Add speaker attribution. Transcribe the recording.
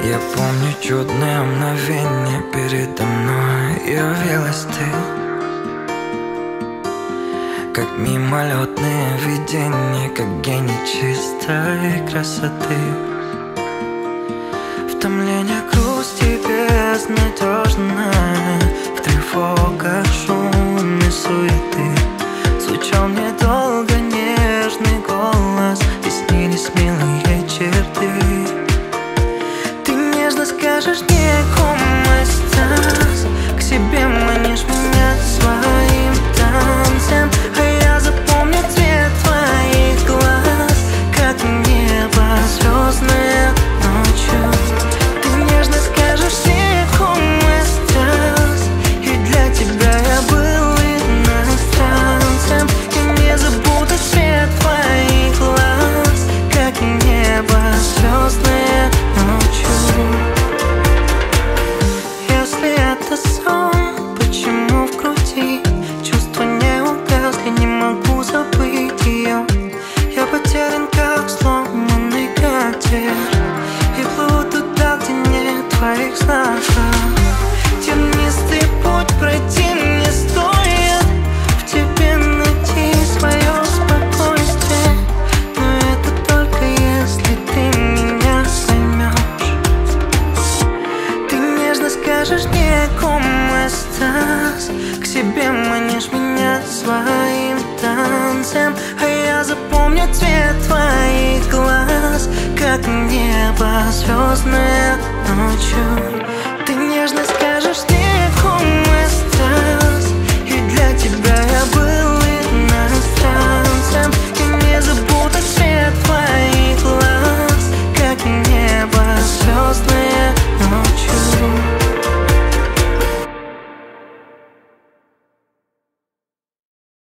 Speaker 1: Я помню чудное мгновение передо мной явилась ты, как мимолетное видение, как гений чистой красоты. В томлении грусть и безнадежно, в тревогах шум и суеты звучал мне долго нежный голос, и снились милые черты. Ты нежно скажешь мне, экстаз, к себе манишь меня своим танцем, а я запомню цвет твоих глаз, как небо звездное ночью. Ты нежно скажешь экстаз, и для тебя я был иностранцем. И не забуду цвет твоих глаз, как небо звездное ночью. Если это сон, почему в груди чувства не угасли, не могу забыть ее. Я потерян, как сломанный катер, и плыву туда, где нет твоих знаков. Тернистый путь пройти не стоит, в тебе найти свое спокойствие, но это только если ты меня поймешь. Ты нежно скажешь мне, экстаз, к себе манишь меня своим танцем, а я запомню цвет твоих глаз, как небо звездное